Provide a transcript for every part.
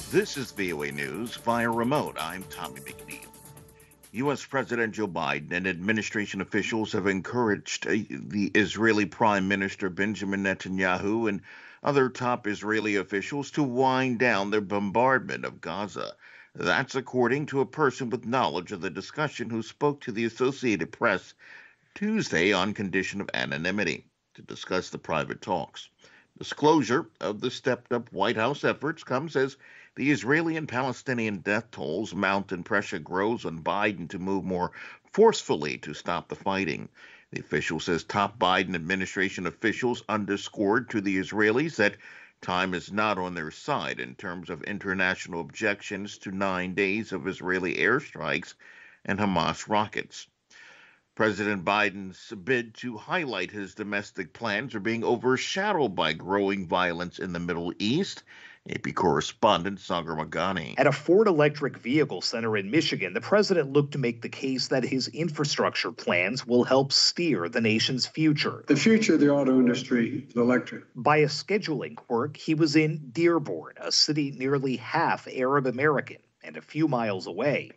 This is VOA News via remote. I'm Tommy McNeil. U.S. President Joe Biden and administration officials have encouraged the Israeli Prime Minister Benjamin Netanyahu and other top Israeli officials to wind down their bombardment of Gaza. That's according to a person with knowledge of the discussion who spoke to the Associated Press Tuesday on condition of anonymity to discuss the private talks. Disclosure of the stepped-up White House efforts comes as the Israeli and Palestinian death tolls mount and pressure grows on Biden to move more forcefully to stop the fighting. The official says top Biden administration officials underscored to the Israelis that time is not on their side in terms of international objections to 9 days of Israeli airstrikes and Hamas rockets. President Biden's bid to highlight his domestic plans are being overshadowed by growing violence in the Middle East. AP correspondent Sagar Magani. At a Ford Electric Vehicle Center in Michigan, the president looked to make the case that his infrastructure plans will help steer the nation's future. The future of the auto industry is electric. By a scheduling quirk, he was in Dearborn, a city nearly half Arab American and a few miles away.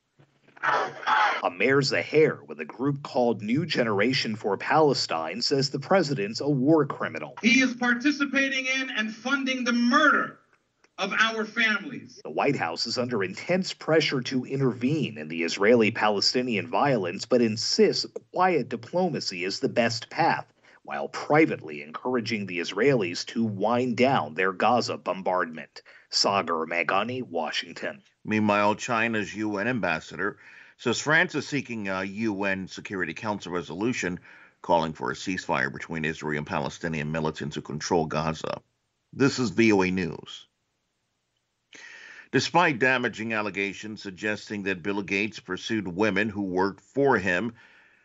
Amer Zaher, with a group called New Generation for Palestine, says the president's a war criminal. He is participating in and funding the murder of our families. The White House is under intense pressure to intervene in the Israeli-Palestinian violence, but insists quiet diplomacy is the best path, while privately encouraging the Israelis to wind down their Gaza bombardment. Sagar Magani, Washington. Meanwhile, China's UN ambassador says France is seeking a UN Security Council resolution calling for a ceasefire between Israel and Palestinian militants who control Gaza. This is VOA News. Despite damaging allegations suggesting that Bill Gates pursued women who worked for him,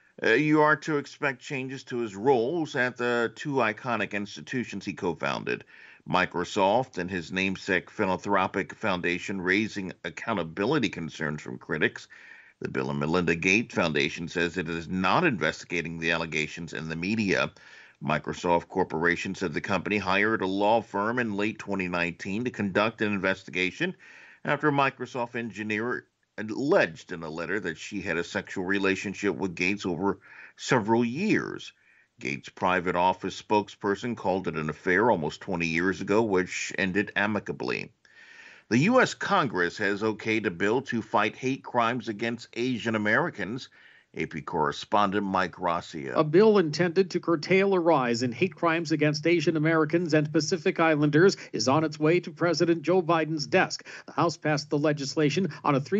you are to expect changes to his roles at the two iconic institutions he co-founded, Microsoft and his namesake philanthropic foundation, raising accountability concerns from critics. The Bill and Melinda Gates Foundation says it is not investigating the allegations in the media. Microsoft Corporation said the company hired a law firm in late 2019 to conduct an investigation after a Microsoft engineer alleged in a letter that she had a sexual relationship with Gates over several years. Gates' private office spokesperson called it an affair almost 20 years ago, which ended amicably. The U.S. Congress has okayed a bill to fight hate crimes against Asian Americans. AP correspondent Mike Gracia. A bill intended to curtail a rise in hate crimes against Asian Americans and Pacific Islanders is on its way to President Joe Biden's desk. The House passed the legislation on a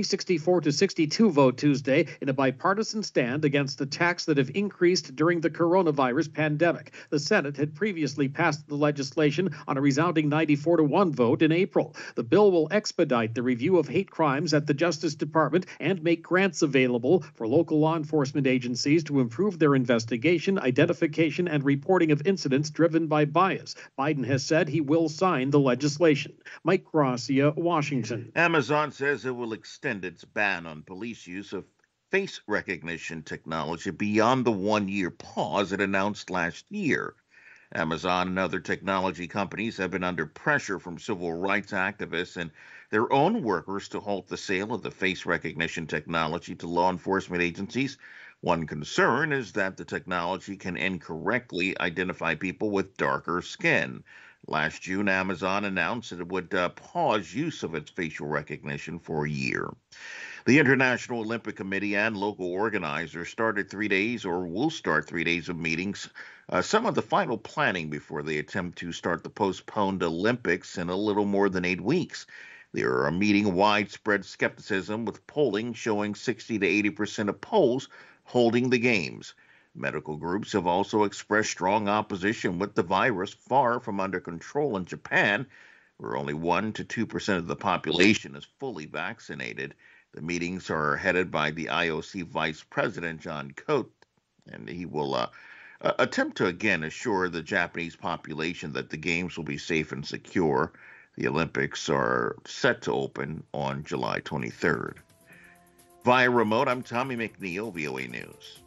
364-62 vote Tuesday in a bipartisan stand against attacks that have increased during the coronavirus pandemic. The Senate had previously passed the legislation on a resounding 94-1 vote in April. The bill will expedite the review of hate crimes at the Justice Department and make grants available for local law enforcement agencies to improve their investigation, identification, and reporting of incidents driven by bias. Biden has said he will sign the legislation. Mike Gracia, Washington. Amazon says it will extend its ban on police use of face recognition technology beyond the one-year pause it announced last year. Amazon and other technology companies have been under pressure from civil rights activists and their own workers to halt the sale of the face recognition technology to law enforcement agencies. One concern is that the technology can incorrectly identify people with darker skin. Last June, Amazon announced that it would pause use of its facial recognition for a year. The International Olympic Committee and local organizers started 3 days or will start 3 days of meetings, some of the final planning before they attempt to start the postponed Olympics in a little more than 8 weeks. They are meeting widespread skepticism with polling showing 60 to 80% of polls holding the games. Medical groups have also expressed strong opposition with the virus far from under control in Japan, where only 1 to 2% of the population is fully vaccinated. The meetings are headed by the IOC Vice President John Cote, and he will attempt to again assure the Japanese population that the games will be safe and secure. The Olympics are set to open on July 23rd. Via remote, I'm Tommy McNeil, VOA News.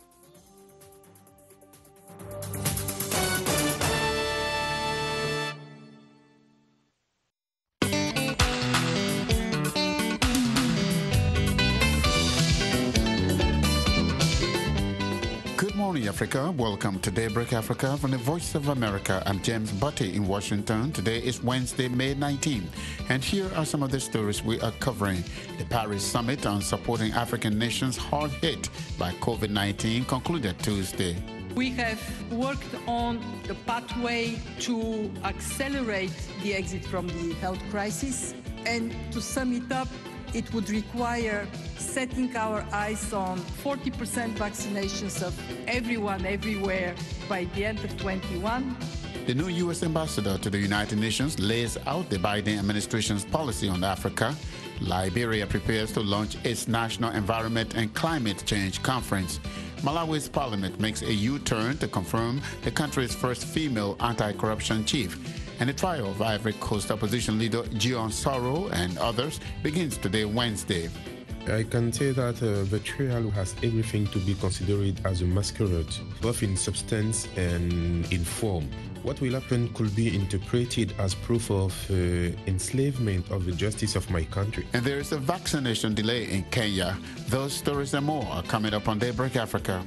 morning, Africa. Welcome to Daybreak Africa from the Voice of America. I'm James Butty in Washington. Today is Wednesday, May 19. And here are some of the stories we are covering. The Paris Summit on supporting African nations hard hit by COVID-19 concluded Tuesday. We have worked on the pathway to accelerate the exit from the health crisis. And to sum it up, it would require setting our eyes on 40% vaccinations of everyone, everywhere by the end of 21. The new U.S. ambassador to the United Nations lays out the Biden administration's policy on Africa. Liberia prepares to launch its National Environment and Climate Change Conference. Malawi's parliament makes a U-turn to confirm the country's first female anti-corruption chief. And the trial of Ivory Coast opposition leader Jean Soro and others begins today, Wednesday. I can say that the trial has everything to be considered as a masquerade, both in substance and in form. What will happen could be interpreted as proof of enslavement of the justice of my country. And there is a vaccination delay in Kenya. Those stories and more are coming up on Daybreak Africa.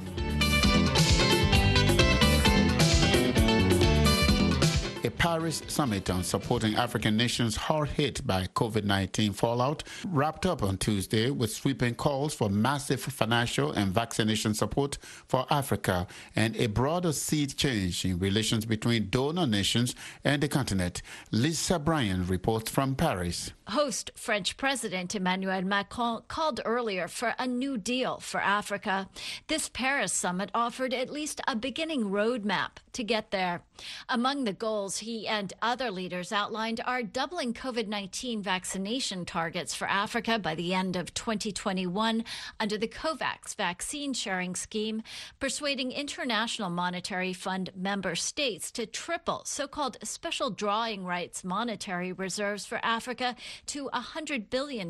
A Paris summit on supporting African nations hard hit by COVID-19 fallout wrapped up on Tuesday with sweeping calls for massive financial and vaccination support for Africa and a broader sea change in relations between donor nations and the continent. Lisa Bryan reports from Paris. Host French President Emmanuel Macron called earlier for a new deal for Africa. This Paris summit offered at least a beginning roadmap to get there. Among the goals he and other leaders outlined are doubling COVID-19 vaccination targets for Africa by the end of 2021 under the COVAX vaccine sharing scheme, persuading International Monetary Fund member states to triple so-called special drawing rights monetary reserves for Africa to $100 billion,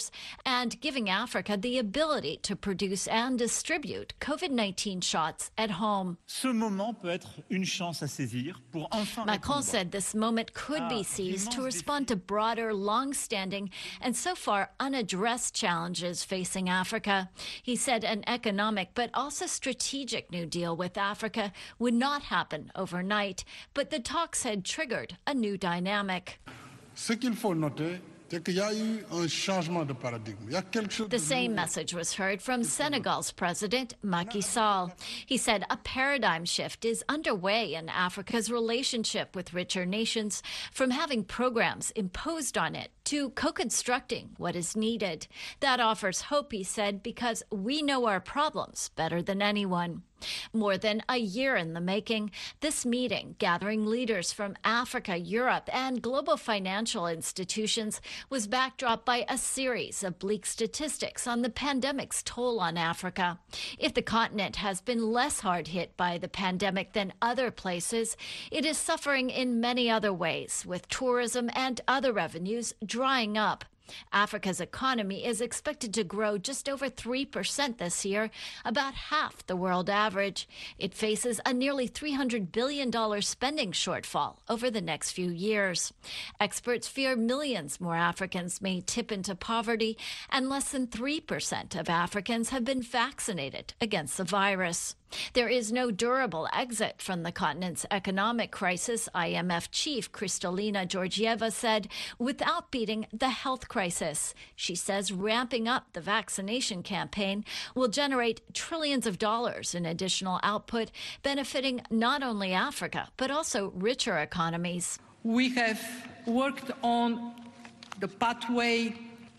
and giving Africa the ability to produce and distribute COVID-19 shots at home. Ce moment peut être une chance à saisir pour enfin Macron said this moment could be seized to respond to broader, long-standing, and so far unaddressed challenges facing Africa. He said an economic but also strategic New Deal with Africa would not happen overnight, but the talks had triggered a new dynamic. Ce qu'il faut noter, c'est qu'il y a eu un changement de paradigme. Il y a quelque chose. The same message was heard from Senegal's president, Macky Sall. He said a paradigm shift is underway in Africa's relationship with richer nations, from having programs imposed on it to co-constructing what is needed. That offers hope, he said, because we know our problems better than anyone. More than a year in the making, this meeting, gathering leaders from Africa, Europe, and global financial institutions, was backdropped by a series of bleak statistics on the pandemic's toll on Africa. If the continent has been less hard hit by the pandemic than other places, it is suffering in many other ways, with tourism and other revenues drying up. Africa's economy is expected to grow just over 3% this year, about half the world average. It faces a nearly $300 billion spending shortfall over the next few years. Experts fear millions more Africans may tip into poverty, and less than 3% of Africans have been vaccinated against the virus. There is no durable exit from the continent's economic crisis, IMF chief Kristalina Georgieva said, without beating the health crisis. She says ramping up the vaccination campaign will generate trillions of dollars in additional output, benefiting not only Africa, but also richer economies. We have worked on the pathway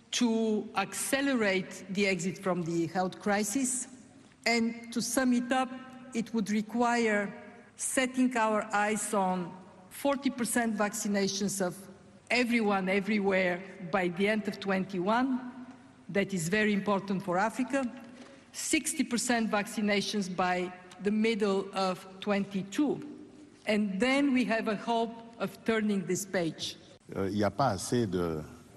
to accelerate the exit from the health crisis. And to sum it up, it would require setting our eyes on 40% vaccinations of everyone, everywhere by the end of 21. That is very important for Africa. 60% vaccinations by the middle of 22. And then we have a hope of turning this page. Il n'y a pas assez de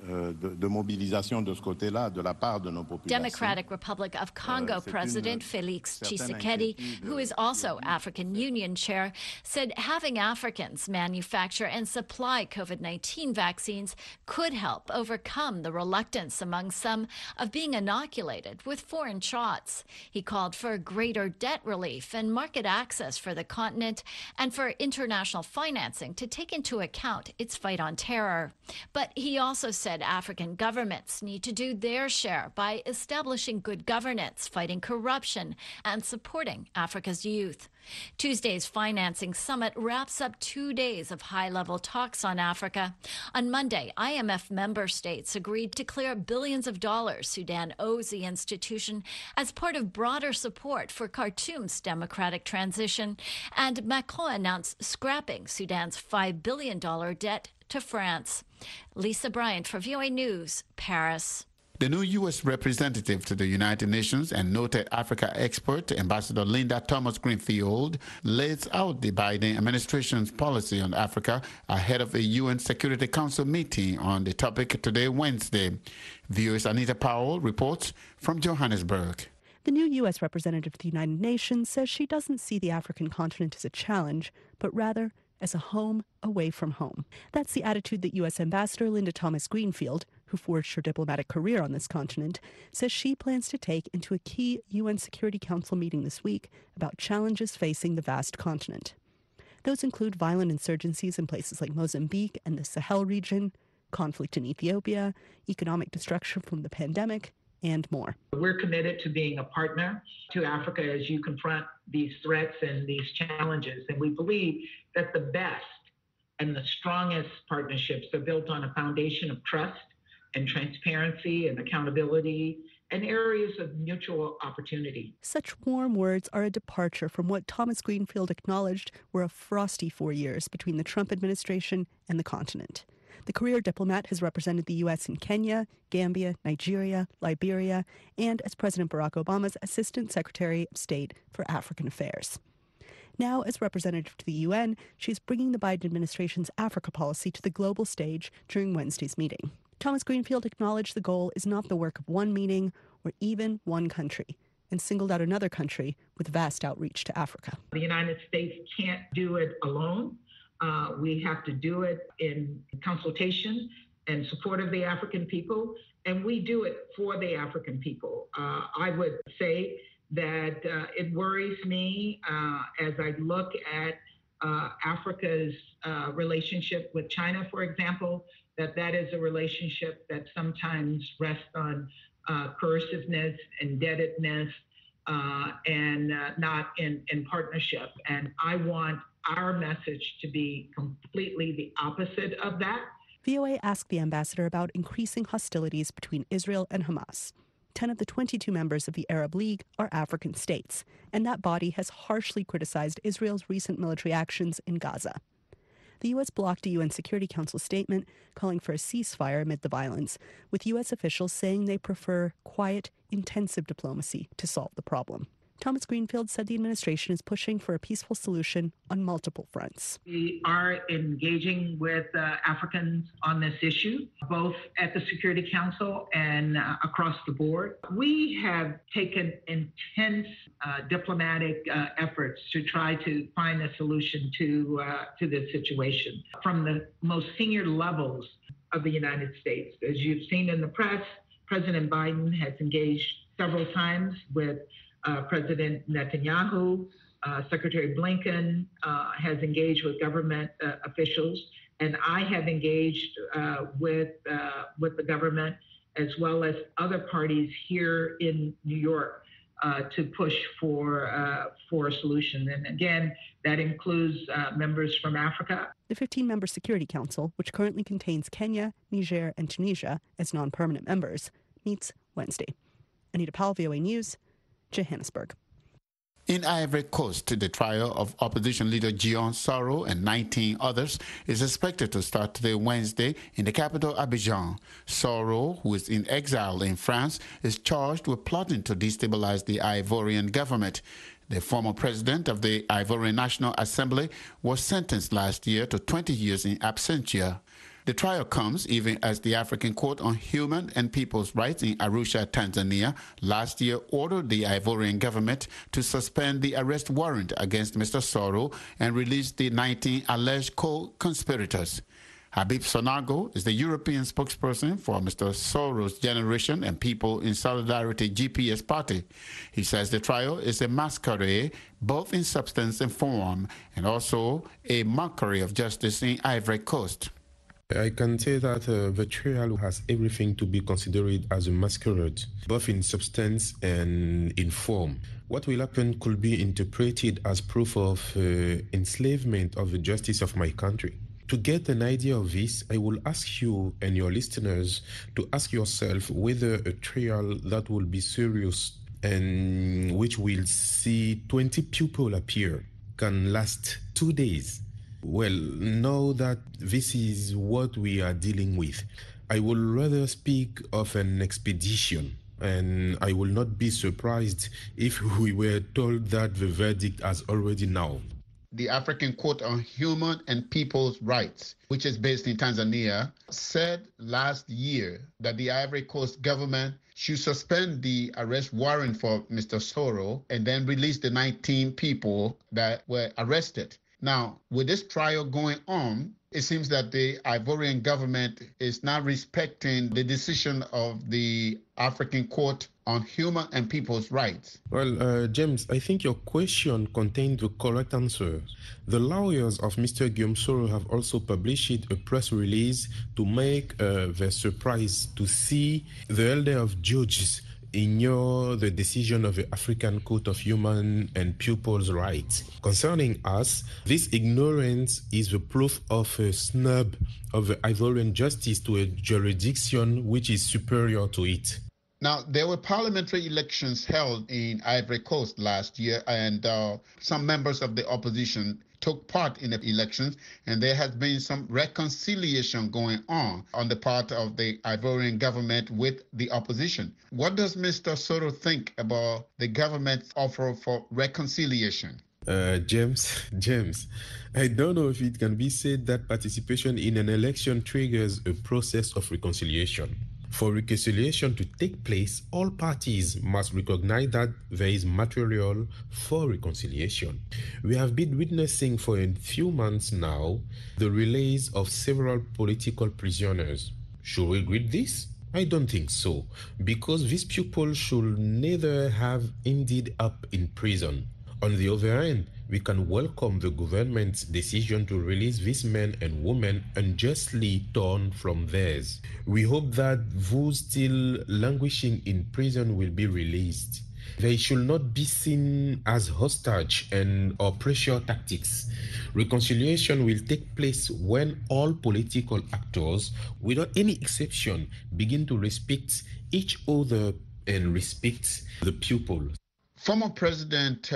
de mobilisation de ce côté-là de la part de nos populations. Democratic Republic of Congo President Felix Tshisekedi, who is also African Union chair, said having Africans manufacture and supply COVID-19 vaccines could help overcome the reluctance among some of being inoculated with foreign shots. He called for greater debt relief and market access for the continent and for international financing to take into account its fight on terror. But he also said African governments need to do their share by establishing good governance, fighting corruption, and supporting Africa's youth. Tuesday's financing summit wraps up 2 days of high-level talks on Africa. On Monday, IMF member states agreed to clear billions of dollars Sudan owes the institution as part of broader support for Khartoum's democratic transition, and Macron announced scrapping Sudan's $5 billion debt to France. Lisa Bryant for VOA News, Paris. The new U.S. representative to the United Nations and noted Africa expert, Ambassador Linda Thomas-Greenfield, lays out the Biden administration's policy on Africa ahead of a UN Security Council meeting on the topic today, Wednesday. VOA's Anita Powell reports from Johannesburg. The new U.S. representative to the United Nations says she doesn't see the African continent as a challenge, but rather as a home away from home. That's the attitude that U.S. Ambassador Linda Thomas-Greenfield, who forged her diplomatic career on this continent, says she plans to take into a key UN Security Council meeting this week about challenges facing the vast continent. Those include violent insurgencies in places like Mozambique and the Sahel region, conflict in Ethiopia, economic destruction from the pandemic, and more. We're committed to being a partner to Africa as you confront these threats and these challenges. And we believe that the best and the strongest partnerships are built on a foundation of trust and transparency and accountability and areas of mutual opportunity. Such warm words are a departure from what Thomas-Greenfield acknowledged were a frosty 4 years between the Trump administration and the continent. The career diplomat has represented the U.S. in Kenya, Gambia, Nigeria, Liberia, and as President Barack Obama's Assistant Secretary of State for African Affairs. Now, as representative to the UN, she's bringing the Biden administration's Africa policy to the global stage during Wednesday's meeting. Thomas-Greenfield acknowledged the goal is not the work of one meeting or even one country, and singled out another country with vast outreach to Africa. The United States can't do it alone. We have to do it in consultation and support of the African people, and we do it for the African people. I would say that it worries me as I look at Africa's relationship with China, for example, that is a relationship that sometimes rests on coerciveness, indebtedness, and not in partnership. And I want our message to be completely the opposite of that. VOA asked the ambassador about increasing hostilities between Israel and Hamas. 10 of the 22 members of the Arab League are African states, and that body has harshly criticized Israel's recent military actions in Gaza. The U.S. blocked a UN Security Council statement calling for a ceasefire amid the violence, with U.S. officials saying they prefer quiet, intensive diplomacy to solve the problem. Thomas-Greenfield said the administration is pushing for a peaceful solution on multiple fronts. We are engaging with Africans on this issue, both at the Security Council and across the board. We have taken intense diplomatic efforts to try to find a solution to this situation from the most senior levels of the United States. As you've seen in the press, President Biden has engaged several times with President Netanyahu. Secretary Blinken has engaged with government officials, and I have engaged with the government as well as other parties here in New York to push for a solution. And again, that includes members from Africa. The 15-member Security Council, which currently contains Kenya, Niger, and Tunisia as non-permanent members, meets Wednesday. Anita Powell, VOA News, Johannesburg. In Ivory Coast, the trial of opposition leader Guillaume Soro and 19 others is expected to start today, Wednesday, in the capital, Abidjan. Soro, who is in exile in France, is charged with plotting to destabilize the Ivorian government. The former president of the Ivorian National Assembly was sentenced last year to 20 years in absentia. The trial comes even as the African Court on Human and People's Rights in Arusha, Tanzania, last year ordered the Ivorian government to suspend the arrest warrant against Mr. Soro and release the 19 alleged co-conspirators. Habib Sonago is the European spokesperson for Mr. Soros' Generation and People in Solidarity GPS party. He says the trial is a masquerade, both in substance and form, and also a mockery of justice in Ivory Coast. I can say that the trial has everything to be considered as a masquerade, both in substance and in form. What will happen could be interpreted as proof of enslavement of the justice of my country. To get an idea of this, I will ask you and your listeners to ask yourself whether a trial that will be serious and which will see 20 people appear can last 2 days. Well, know that this is what we are dealing with. I would rather speak of an expedition, and I will not be surprised if we were told that the verdict has already now. The African Court on Human and People's Rights, which is based in Tanzania, said last year that the Ivory Coast government should suspend the arrest warrant for Mr. Soro and then release the 19 people that were arrested. Now, with this trial going on, it seems that the Ivorian government is not respecting the decision of the African Court on Human and People's Rights. Well, James, I think your question contained the correct answer. The lawyers of Mr. Guillaume Soro have also published a press release to make their surprise to see the elder of judges ignore the decision of the African Court of Human and People's Rights. Concerning us, this ignorance is the proof of a snub of the Ivorian justice to a jurisdiction which is superior to it. Now, there were parliamentary elections held in Ivory Coast last year, and some members of the opposition took part in the elections, and there has been some reconciliation going on the part of the Ivorian government with the opposition. What does Mr. Soro think about the government's offer for reconciliation? James, I don't know if it can be said that participation in an election triggers a process of reconciliation. For reconciliation to take place, all parties must recognize that there is material for reconciliation. We have been witnessing for a few months now the release of several political prisoners. Should we greet this? I don't think so, because these people should neither have ended up in prison. On the other hand, we can welcome the government's decision to release these men and women unjustly torn from theirs. We hope that those still languishing in prison will be released. They should not be seen as hostage or pressure tactics. Reconciliation will take place when all political actors, without any exception, begin to respect each other and respect the people. Former President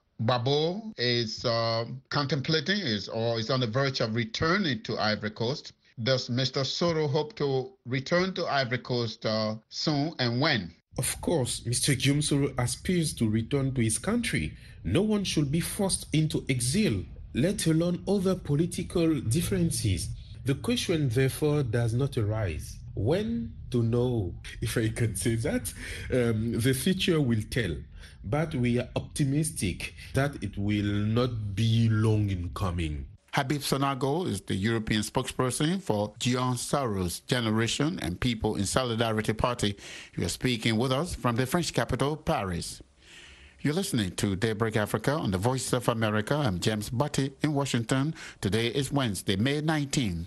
Gbagbo is contemplating or is on the verge of returning to Ivory Coast. Does Mr. Soro hope to return to Ivory Coast soon, and when? Of course, Mr. Guillaume Soro aspires to return to his country. No one should be forced into exile, let alone other political differences. The question, therefore, does not arise. When to know, if I can say that, the future will tell. But we are optimistic that it will not be long in coming. Habib Sonago is the European spokesperson for Guillaume Soro's Generation and People in Solidarity party. You are speaking with us from the French capital, Paris. You're listening to Daybreak Africa on the Voice of America. I'm James Butty in Washington. Today is Wednesday, May 19th.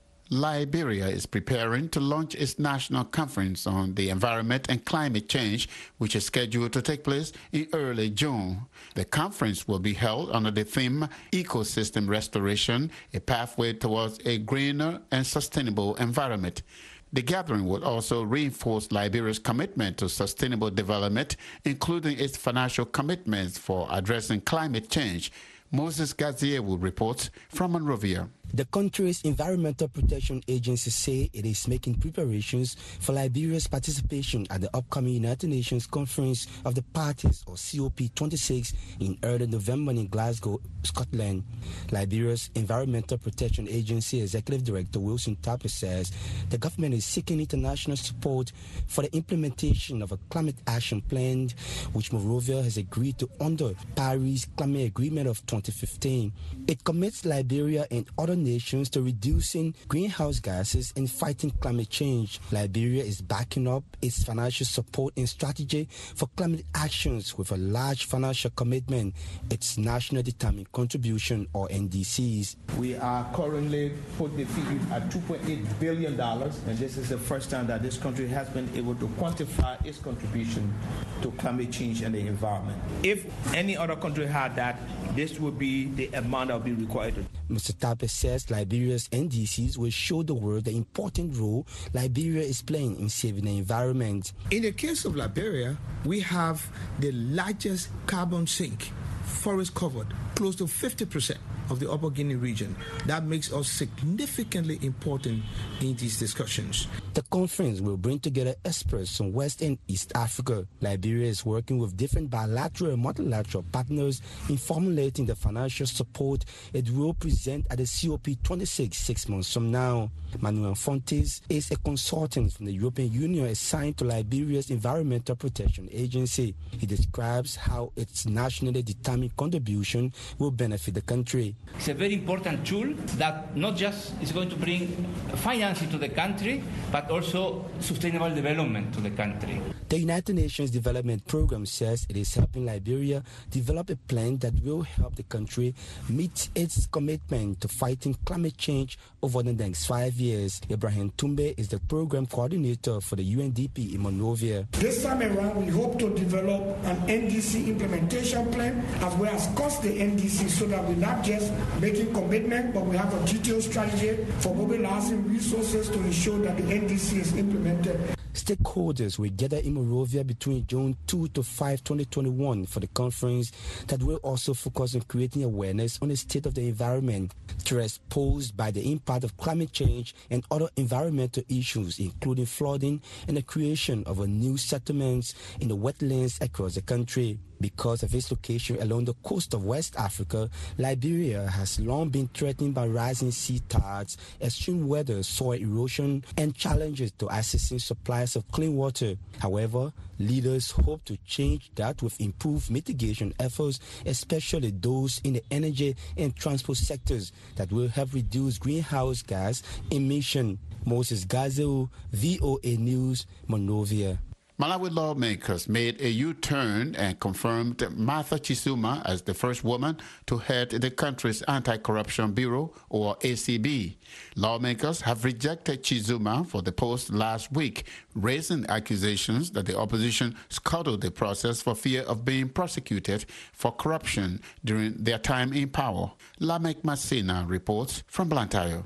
Liberia is preparing to launch its national conference on the environment and climate change, which is scheduled to take place in early June. The conference will be held under the theme Ecosystem Restoration, a pathway towards a greener and sustainable environment. The gathering will also reinforce Liberia's commitment to sustainable development, including its financial commitments for addressing climate change. Moses Gaziewu reports from Monrovia. The country's Environmental Protection Agency say it is making preparations for Liberia's participation at the upcoming United Nations Conference of the Parties, or COP26, in early November in Glasgow, Scotland. Liberia's Environmental Protection Agency Executive Director Wilson Tape says the government is seeking international support for the implementation of a climate action plan, which Monrovia has agreed to under Paris Climate Agreement of 2015. It commits Liberia and other nations to reducing greenhouse gases and fighting climate change. Liberia is backing up its financial support and strategy for climate actions with a large financial commitment, its National Determined Contribution, or NDCs. We are currently put the figure at $2.8 billion, and this is the first time that this country has been able to quantify its contribution to climate change and the environment. If any other country had that, this would be the amount that would be required. Mr. Tape says Liberia's NDCs will show the world the important role Liberia is playing in saving the environment. In the case of Liberia, we have the largest carbon sink, forest covered, close to 50% of the Upper Guinea region. That makes us significantly important in these discussions. The conference will bring together experts from West and East Africa. Liberia is working with different bilateral and multilateral partners in formulating the financial support it will present at the COP26 6 months from now. Manuel Fontes is a consultant from the European Union assigned to Liberia's Environmental Protection Agency. He describes how its nationally determined contribution will benefit the country. It's a very important tool that not just is going to bring financing to the country, but also sustainable development to the country. The United Nations Development Programme says it is helping Liberia develop a plan that will help the country meet its commitment to fighting climate change over the next 5 years. Ibrahim Tumbe is the program coordinator for the UNDP in Monrovia. This time around, we hope to develop an NDC implementation plan as well as cost the NDC so that we're not just making commitment, but we have a detailed strategy for mobilizing resources to ensure that the NDC is implemented. Stakeholders will gather in Monrovia between June 2 to 5, 2021 for the conference that will also focus on creating awareness on the state of the environment, threats posed by the impact of climate change and other environmental issues, including flooding and the creation of a new settlements in the wetlands across the country. Because of its location along the coast of West Africa, Liberia has long been threatened by rising sea tides, extreme weather, soil erosion, and challenges to accessing supplies of clean water. However, leaders hope to change that with improved mitigation efforts, especially those in the energy and transport sectors that will help reduce greenhouse gas emission. Moses Gazeo, VOA News, Monrovia. Malawi lawmakers made a U-turn and confirmed Martha Chisuma as the first woman to head the country's Anti-Corruption Bureau, or ACB. Lawmakers have rejected Chisuma for the post last week, raising accusations that the opposition scuttled the process for fear of being prosecuted for corruption during their time in power. Lamek Masina reports from Blantyre.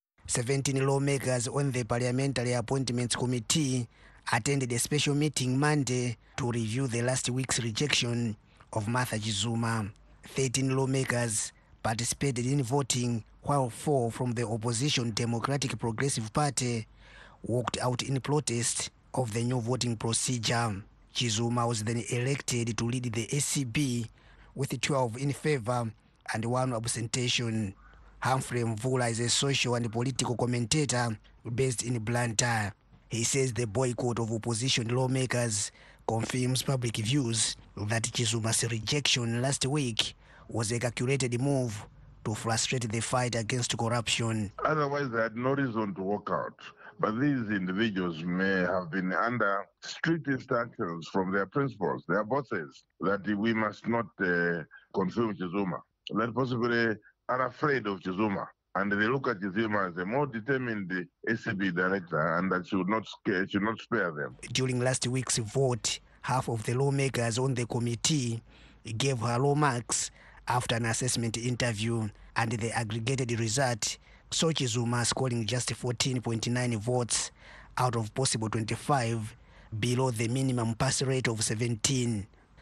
17 lawmakers on the Parliamentary Appointments Committee attended a special meeting Monday to review the last week's rejection of Martha Chisuma. 13 lawmakers participated in voting, while 4 from the opposition Democratic Progressive Party walked out in protest of the new voting procedure. Chisuma was then elected to lead the ACB with 12 in favor and 1 abstention. Humphrey Mvula is a social and political commentator based in Blantyre. He says the boycott of opposition lawmakers confirms public views that Chisuma's rejection last week was a calculated move to frustrate the fight against corruption. Otherwise, they had no reason to walk out. But these individuals may have been under strict instructions from their principals, their bosses, that we must not confirm Chisuma. That possibly are afraid of Chisuma. And they look at Chisuma as a more determined ACB director, and that should not spare them. During last week's vote, half of the lawmakers on the committee gave her low marks after an assessment interview, and the aggregated result saw Chisuma scoring just 14.9 votes out of possible 25, below the minimum pass rate of 17.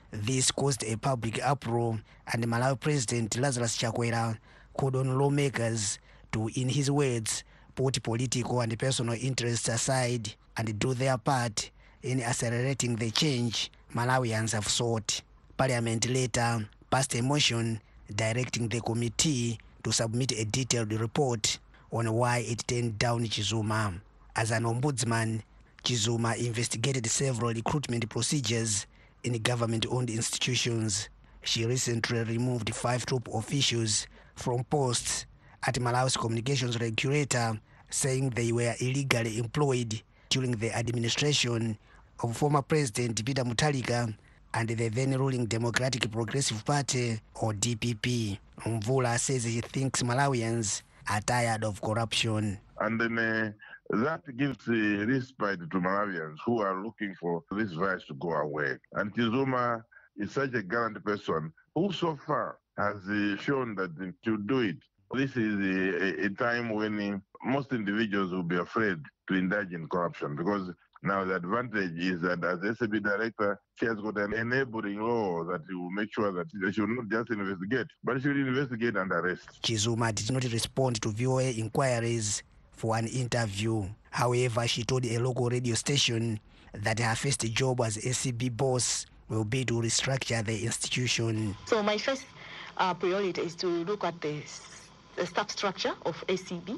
This caused a public uproar, and Malawi President Lazarus Chakwera called on lawmakers to, in his words, put political and personal interests aside and do their part in accelerating the change Malawians have sought. Parliament later passed a motion directing the committee to submit a detailed report on why it turned down Chizuma. As an ombudsman, Chizuma investigated several recruitment procedures in government-owned institutions. She recently removed 5 top officials from posts at Malawi's communications regulator, saying they were illegally employed during the administration of former President Peter Mutharika and the then ruling Democratic Progressive Party, or DPP. Mvula says he thinks Malawians are tired of corruption. And then that gives a respite to Malawians who are looking for this virus to go away. And Chizuma is such a gallant person who so far has shown that to do it. This is a time when most individuals will be afraid to indulge in corruption, because now the advantage is that as SAB director, she has got an enabling law that will make sure that they should not just investigate, but should investigate and arrest. Chizuma did not respond to VOA inquiries for an interview. However, she told a local radio station that her first job as SCB boss will be to restructure the institution. So my first priority is to look at the staff structure of SCB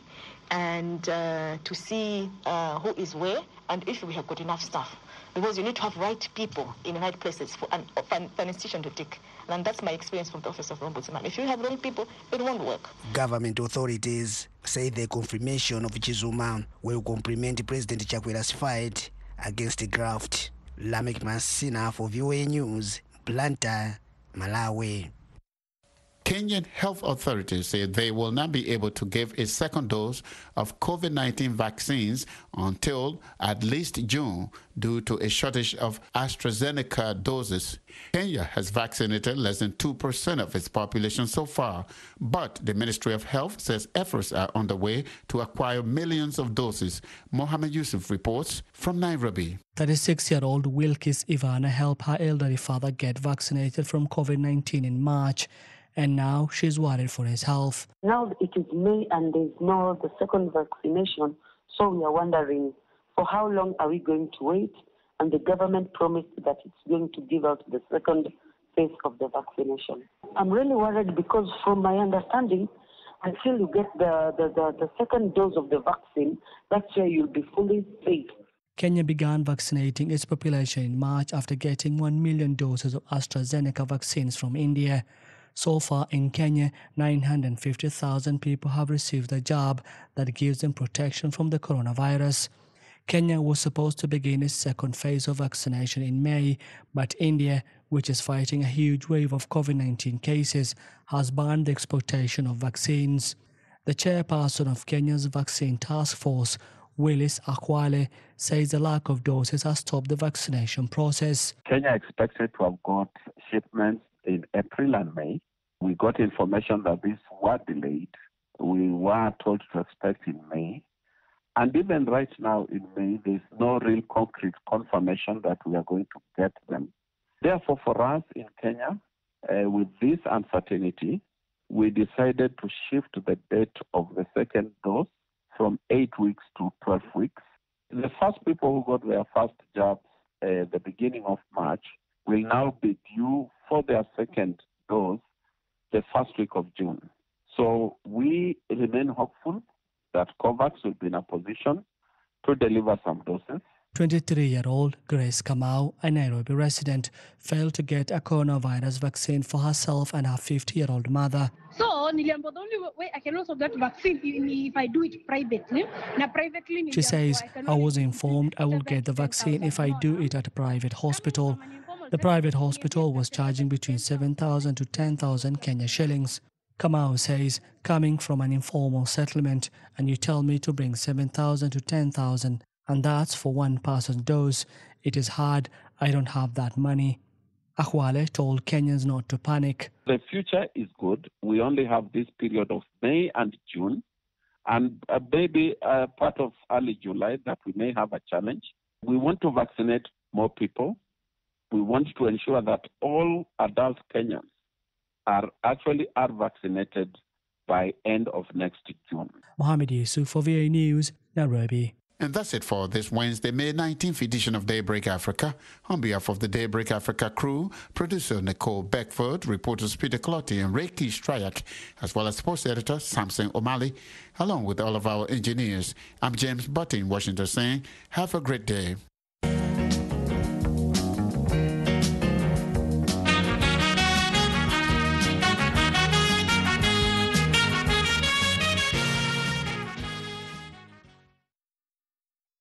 and to see who is where and if we have got enough staff. Because you need to have right people in the right places for an institution to take. And that's my experience from the Office of Ombudsman. If you have wrong people, it won't work. Government authorities say the confirmation of Chizuma will complement President Chakwera's fight against the graft. Lamek Masina for VOA News, Blantyre, Malawi. Kenyan health authorities say they will not be able to give a second dose of COVID-19 vaccines until at least June due to a shortage of AstraZeneca doses. Kenya has vaccinated less than 2% of its population so far, but the Ministry of Health says efforts are underway to acquire millions of doses. Mohammed Yusuf reports from Nairobi. 36-year-old Wilkis Ivana helped her elderly father get vaccinated from COVID-19 in March, and now she's worried for his health. Now it is May and there's no the second vaccination, so we are wondering for how long are we going to wait? And the government promised that it's going to give out the second phase of the vaccination. I'm really worried because from my understanding, until you get the second dose of the vaccine, that's where you'll be fully safe. Kenya began vaccinating its population in March after getting 1 million doses of AstraZeneca vaccines from India. So far in Kenya, 950,000 people have received a jab that gives them protection from the coronavirus. Kenya was supposed to begin its second phase of vaccination in May, but India, which is fighting a huge wave of COVID-19 cases, has banned the exportation of vaccines. The chairperson of Kenya's vaccine task force, Willis Akwale, says the lack of doses has stopped the vaccination process. Kenya expected to have got shipments in April and May. We got information that these were delayed. We were told to expect in May. And even right now in May, there's no real concrete confirmation that we are going to get them. Therefore, for us in Kenya, with this uncertainty, we decided to shift the date of the second dose from 8 weeks to 12 weeks. The first people who got their first jabs at the beginning of March will now be due for their second dose the first week of June. So we remain hopeful that COVAX will be in a position to deliver some doses. 23-year-old Grace Kamau, a Nairobi resident, failed to get a coronavirus vaccine for herself and her 50-year-old mother. So, the only way I can also get vaccine if I do it privately. She says, I was informed I will get the vaccine if I do it at a private hospital. The private hospital was charging between 7,000 to 10,000 Kenya shillings. Kamau says, coming from an informal settlement and you tell me to bring 7,000 to 10,000 and that's for one person's dose, it is hard, I don't have that money. Akwale told Kenyans not to panic. The future is good. We only have this period of May and June and maybe part of early July that we may have a challenge. We want to vaccinate more people. We want to ensure that all adult Kenyans are vaccinated by end of next June. Mohammed Yusuf for VOA News, Nairobi. And that's it for this Wednesday, May 19th edition of Daybreak Africa. On behalf of the Daybreak Africa crew, producer Nicole Beckford, reporters Peter Clotty and Reiki Stryak, as well as sports editor Samson O'Malley, along with all of our engineers, I'm James Butt in Washington saying, have a great day.